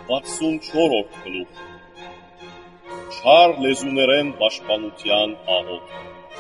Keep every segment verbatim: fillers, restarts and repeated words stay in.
վաթսունչորրորդ գլուխ Չար լեզուներեն պաշտպանության աղոթք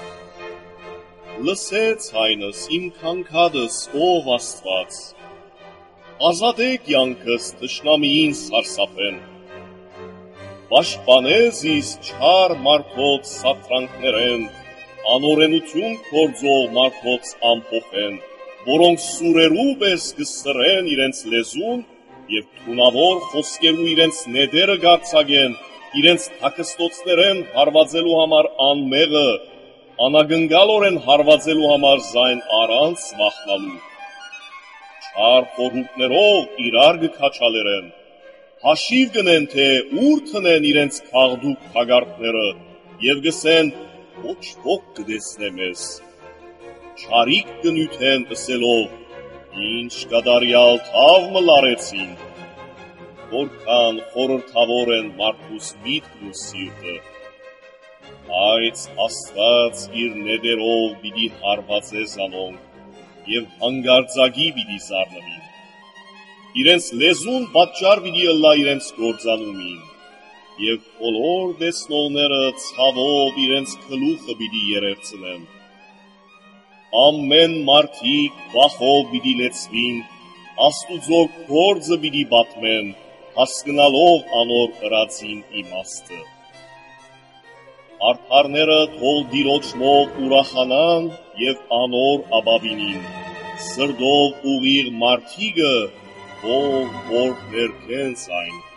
Լսեց հայնս իմ քանքադս ով Աստված ազատեք յանքս թշնամիին սարսափեն Պաշտպանես իս չար մարդոց սատրանքներեն անօրենություն գործող մարդոց ամփոխեն որոնք սուրերու պես կսրեն իրենց լեզուն և թունավոր խոսքերու իրենց նետերը գարձագեն իրենց թաքստոցներեն հարվածելու համար անմեղը անագնգալորեն հարվածելու համար զայն առանց վախնալու չար խորհուրդներով իրար կքաչալերեն հաշիվ գնեն թե ուր տնեն իրենց քաղդուկ թագարդները և գսեն ոչ ոք կտեսնե մեզ չարիք կնյութեն ըսելով ինչ կատարյալ թավ մլարեցին որքան խորհրդավոր են մարդուս միտքն ու սիրտը Այս Աստված իր նետերով պիտի հարվածե զանոնք և հանգարձակի պիտի զարնվին իրենց լեզուն պատճառ պիտի ըլլա իրենց գործանումին և բոլոր տեսնողները ցավով իրենց գլուխը պիտի երերցնեն ամեն մարդիկ վախով պիտի լեցվին Աստուծո գործը պիտի պատմեն հասկնալով անոր ըրածին իմաստը Արդարները թող Տիրոջմով ուրախանան և անոր ապավինին սրտով ուղիղ մարդիկը թող որ ներքեն զայն